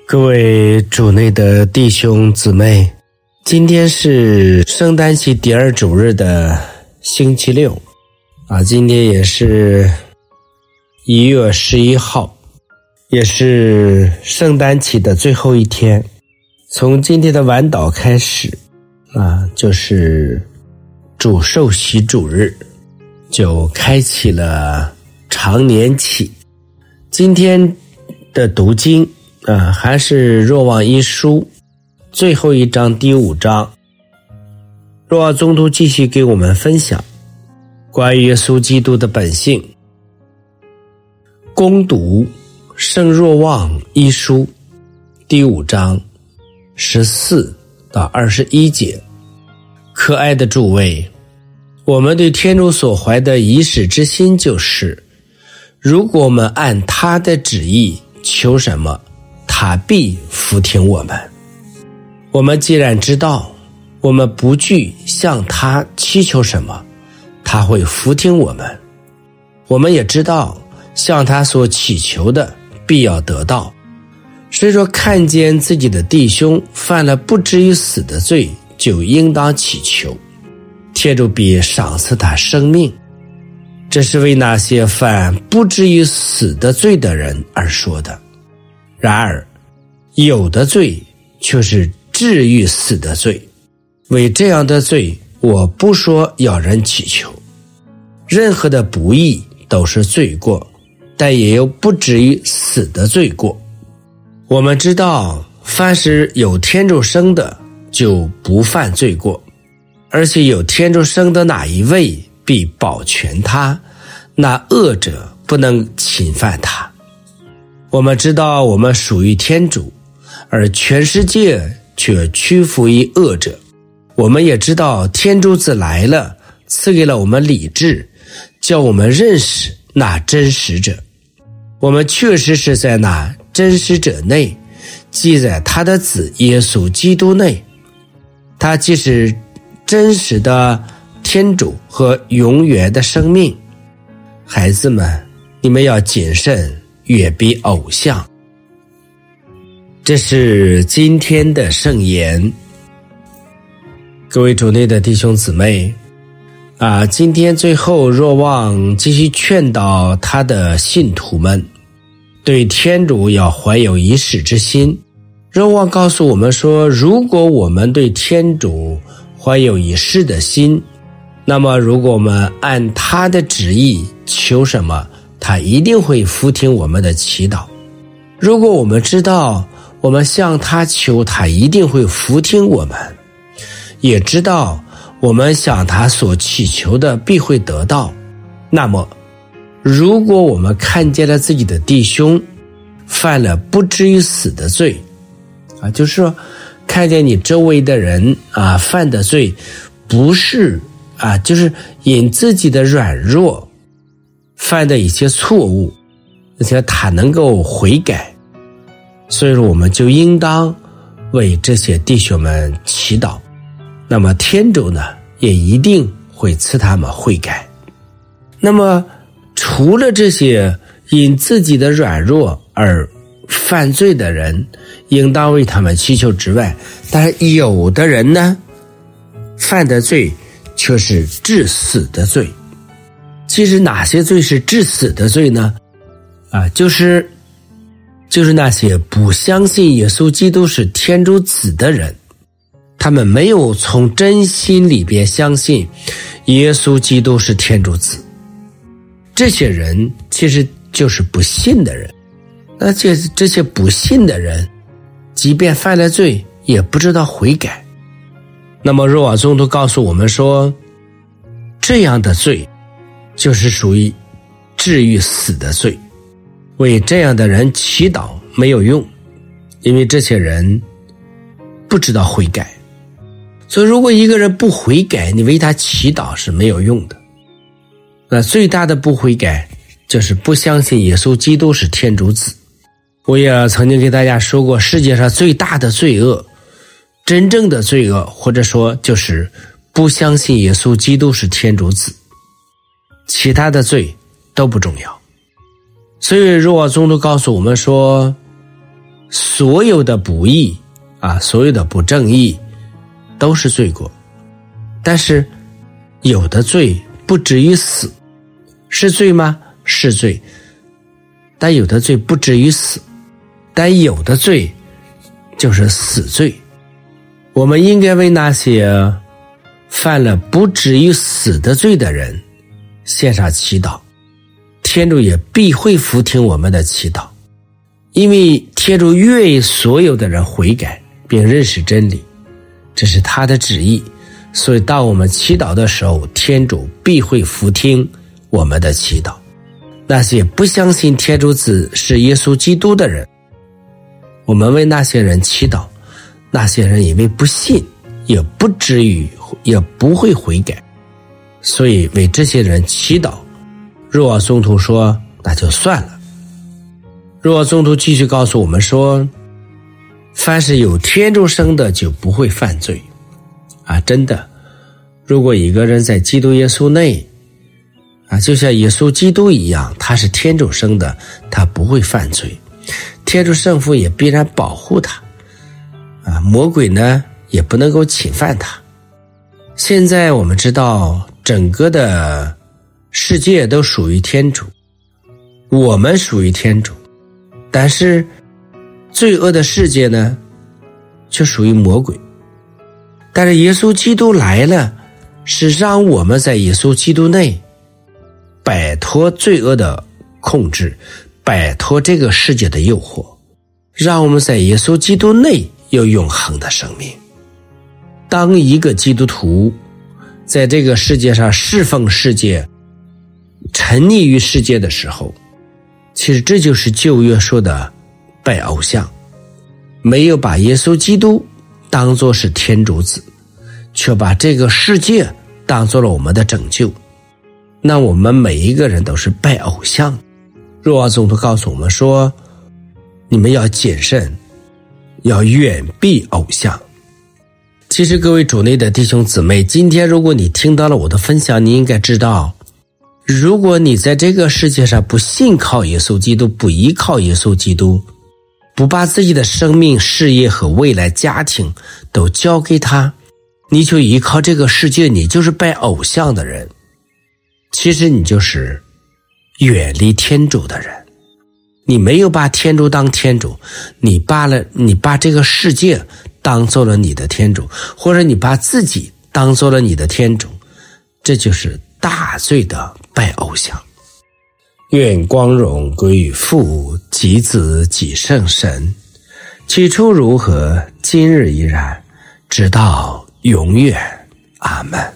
各位主内的弟兄姊妹，今天是圣诞期第二主日的星期六今天也是1月11号，也是圣诞期的最后一天。从今天的晚祷开始就是主受洗主日，就开启了常年期。今天的读经还是若望一书最后一章第5章。若望宗徒继续给我们分享关于耶稣基督的本性。攻读圣若望一书第5章14到21节。可爱的诸位，我们对天主所怀的以始之心就是，如果我们按他的旨意求什么，他必服听我们。我们既然知道我们不惧向他祈求什么，他会服听我们，我们也知道向他所祈求的必要得到。虽说看见自己的弟兄犯了不至于死的罪，就应当祈求，天主必赏赐他生命。这是为那些犯不至于死的罪的人而说的。然而有的罪却是至于死的罪，为这样的罪我不说要人祈求。任何的不义都是罪过，但也有不至于死的罪过。我们知道凡是有天主生的就不犯罪过，而且有天主生的那一位必保全他，那恶者不能侵犯他。我们知道我们属于天主，而全世界却屈服于恶者。我们也知道天主子来了，赐给了我们理智，叫我们认识那真实者。我们确实是在那真实者内，即在他的子耶稣基督内。他既是真实的天主和永远的生命。孩子们，你们要谨慎，远避偶像。这是今天的圣言。各位主内的弟兄姊妹今天最后若望继续劝导他的信徒们对天主要怀有以始之心。若望告诉我们说，如果我们对天主怀有以始的心，那么如果我们按他的旨意求什么，他一定会服听我们的祈祷。如果我们知道我们向他求，他一定会服听我们，也知道我们向他所祈求的必会得到，那么如果我们看见了自己的弟兄犯了不至于死的罪就是说看见你周围的人犯的罪不是就是因自己的软弱犯的一些错误，而且他能够悔改，所以说我们就应当为这些弟兄们祈祷。那么天主呢，也一定会赐他们悔改。那么除了这些因自己的软弱而犯罪的人，应当为他们祈求之外，但是有的人呢，犯的罪却是致死的罪。其实哪些罪是致死的罪呢？就是那些不相信耶稣基督是天主子的人，他们没有从真心里边相信耶稣基督是天主子。这些人其实就是不信的人。那这些不信的人，即便犯了罪也不知道悔改。那么若望宗徒告诉我们说，这样的罪就是属于至于死的罪，为这样的人祈祷没有用，因为这些人不知道悔改。所以如果一个人不悔改，你为他祈祷是没有用的。那最大的不悔改就是不相信耶稣基督是天主子。我也曾经给大家说过，世界上最大的罪恶，真正的罪恶，或者说就是不相信耶稣基督是天主子，其他的罪都不重要。所以若望宗徒告诉我们说， 所有的不义所有的不正义都是罪过。但是有的罪不至于死，是罪吗？是罪。但有的罪不至于死，但有的罪就是死罪。我们应该为那些犯了不至于死的罪的人献上祈祷，天主也必会俯听我们的祈祷，因为天主愿意所有的人悔改并认识真理，这是他的旨意。所以当我们祈祷的时候，天主必会俯听我们的祈祷。那些不相信天主子是耶稣基督的人，我们为那些人祈祷，那些人因为不信也不至于也不会悔改，所以为这些人祈祷。若宗徒说那就算了。若宗徒继续告诉我们说，凡是有天主生的就不会犯罪真的，如果一个人在基督耶稣内就像耶稣基督一样，他是天主生的，他不会犯罪，天主圣父也必然保护他魔鬼呢也不能够侵犯他。现在我们知道整个的世界都属于天主，我们属于天主，但是罪恶的世界呢却属于魔鬼。但是耶稣基督来了，是让我们在耶稣基督内摆脱罪恶的控制，摆脱这个世界的诱惑，让我们在耶稣基督内有永恒的生命。当一个基督徒在这个世界上侍奉世界，沉溺于世界的时候，其实这就是旧约说的拜偶像，没有把耶稣基督当作是天主子，却把这个世界当作了我们的拯救。那我们每一个人都是拜偶像。若望宗徒告诉我们说，你们要谨慎，要远避偶像。其实各位主内的弟兄姊妹，今天如果你听到了我的分享，你应该知道，如果你在这个世界上不信靠耶稣基督，不依靠耶稣基督，不把自己的生命、事业和未来、家庭都交给他，你就依靠这个世界，你就是拜偶像的人。其实你就是远离天主的人，你没有把天主当天主，你把这个世界当做了你的天主，或者你把自己当做了你的天主，这就是大罪的拜偶像。愿光荣归于父及子及圣神，起初如何，今日依然，直到永远。阿们。